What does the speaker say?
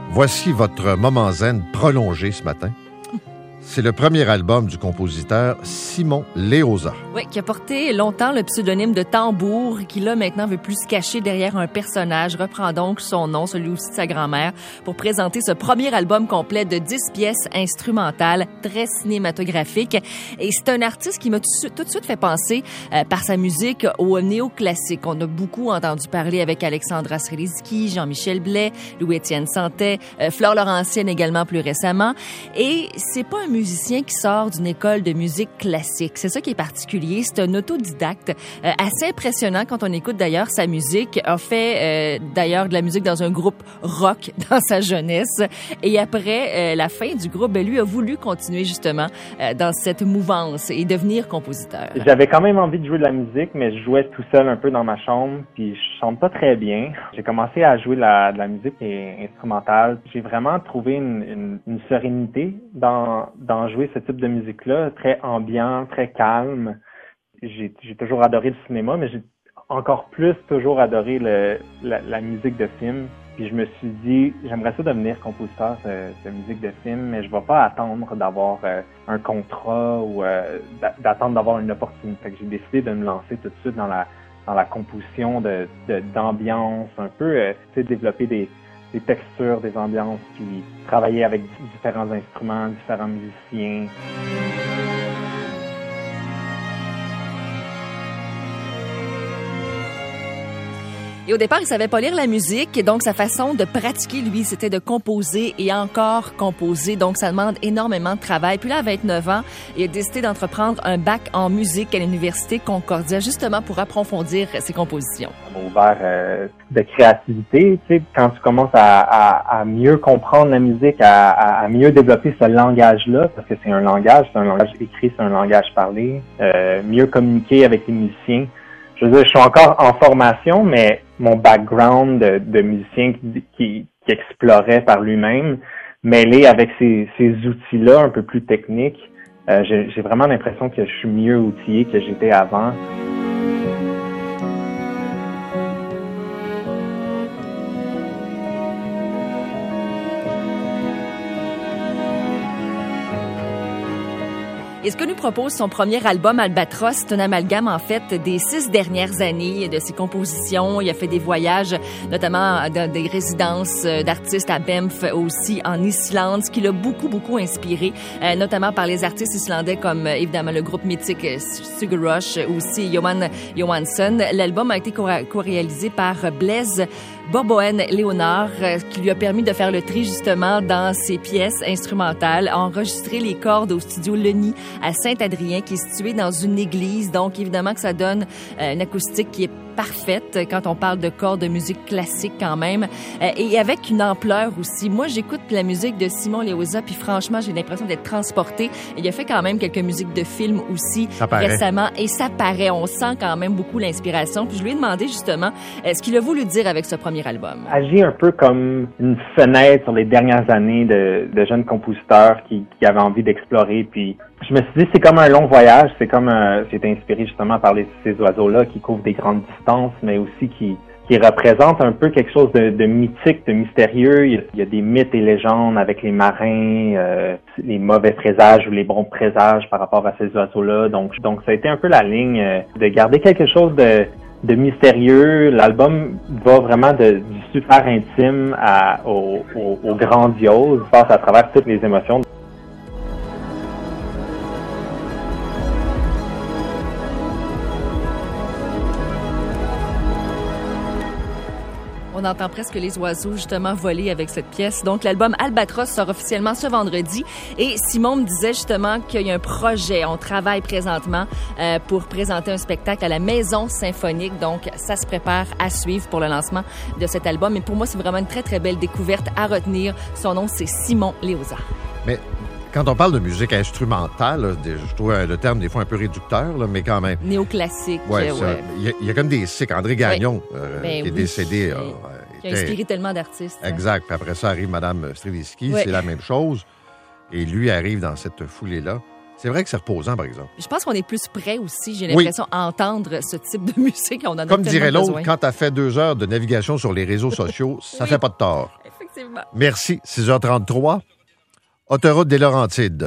Voici votre moment zen prolongé ce matin. C'est le premier album du compositeur Simon Léosa. Oui, qui a porté longtemps le pseudonyme de Tambour, qui là maintenant veut plus se cacher derrière un personnage, reprend donc son nom, celui aussi de sa grand-mère, pour présenter ce premier album complet de 10 pièces instrumentales, très cinématographiques. Et c'est un artiste qui m'a tout de suite fait penser, par sa musique, au néoclassique. On a beaucoup entendu parler avec Alexandra Strelitzky, Jean-Michel Blais, Louis-Étienne Santet, Flore Laurentienne également plus récemment. Et c'est pas un musicien qui sort d'une école de musique classique. C'est ça qui est particulier. C'est un autodidacte assez impressionnant quand on écoute d'ailleurs sa musique. A fait d'ailleurs de la musique dans un groupe rock dans sa jeunesse. Et après la fin du groupe, lui a voulu continuer justement dans cette mouvance et devenir compositeur. J'avais quand même envie de jouer de la musique, mais je jouais tout seul un peu dans ma chambre, puis je chante pas très bien. J'ai commencé à jouer de la musique instrumentale. J'ai vraiment trouvé une sérénité dans jouer ce type de musique-là, très ambiant, très calme. J'ai toujours adoré le cinéma, mais j'ai encore plus toujours adoré la musique de film. Puis je me suis dit, j'aimerais ça devenir compositeur de musique de film, mais je vais pas attendre d'avoir un contrat ou d'attendre d'avoir une opportunité. Fait que j'ai décidé de me lancer tout de suite dans la composition d'ambiance, un peu, développer des textures, des ambiances, puis travailler avec différents instruments, différents musiciens. Et au départ, il savait pas lire la musique, donc sa façon de pratiquer, lui, c'était de composer et encore composer. Donc, ça demande énormément de travail. Puis là, à 29 ans, il a décidé d'entreprendre un bac en musique à l'Université Concordia, justement pour approfondir ses compositions. Ça m'a ouvert de créativité. Tu sais, quand tu commences à mieux comprendre la musique, à mieux développer ce langage-là, parce que c'est un langage écrit, c'est un langage parlé, mieux communiquer avec les musiciens. Je veux dire, je suis encore en formation, mais mon background de musicien qui explorait par lui-même, mêlé avec ces outils-là un peu plus techniques, j'ai vraiment l'impression que je suis mieux outillé que j'étais avant. Et ce que nous propose son premier album, Albatros, c'est un amalgame, en fait, des 6 dernières années de ses compositions. Il a fait des voyages, notamment dans des résidences d'artistes à Banff, aussi en Islande, ce qui l'a beaucoup inspiré, notamment par les artistes islandais comme, évidemment, le groupe mythique Sigur Rós, aussi Jóhann Jóhannsson. L'album a été co-réalisé par Blaise Boboen Léonard, qui lui a permis de faire le tri, justement, dans ses pièces instrumentales, enregistrer les cordes au studio Leni à Saint-Adrien, qui est situé dans une église. Donc, évidemment que ça donne une acoustique qui est parfaite quand on parle de corps de musique classique quand même, et avec une ampleur aussi. Moi, j'écoute la musique de Simon Léosa, puis franchement, j'ai l'impression d'être transportée. Il a fait quand même quelques musiques de films aussi récemment, et ça paraît. On sent quand même beaucoup l'inspiration. Puis je lui ai demandé justement ce qu'il a voulu dire avec ce premier album. Agit un peu comme une fenêtre sur les dernières années de jeunes compositeurs qui avaient envie d'explorer. Puis je me suis dit, c'est comme un long voyage. C'est comme j'ai été inspiré justement par ces oiseaux-là qui couvrent des grandes distances, mais aussi qui représentent un peu quelque chose de mythique, de mystérieux. Il y a des mythes et légendes avec les marins, les mauvais présages ou les bons présages par rapport à ces oiseaux-là. Donc ça a été un peu la ligne de garder quelque chose de mystérieux. L'album va vraiment du super intime au grandiose, passe à travers toutes les émotions. On entend presque les oiseaux, justement, voler avec cette pièce. Donc, l'album Albatros sort officiellement ce vendredi. Et Simon me disait, justement, qu'il y a un projet. On travaille présentement pour présenter un spectacle à la Maison Symphonique. Donc, ça se prépare à suivre pour le lancement de cet album. Et pour moi, c'est vraiment une très belle découverte à retenir. Son nom, c'est Simon Léosa. Mais quand on parle de musique instrumentale, là, je trouve le terme des fois un peu réducteur, là, mais quand même. Néoclassique. Ouais. Il y a comme des cycles. André Gagnon, qui est décédé. Qui a inspiré tellement d'artistes. Exact. Puis après ça arrive Mme Strelitzky, c'est la même chose. Et lui arrive dans cette foulée-là. C'est vrai que c'est reposant, par exemple. Je pense qu'on est plus prêt aussi, j'ai l'impression, à entendre ce type de musique. On en a comme dirait l'autre, besoin. Quand tu as fait 2 heures de navigation sur les réseaux sociaux, ça fait pas de tort. Effectivement. Effectivement. Merci. 6h33. Autoroute des Laurentides.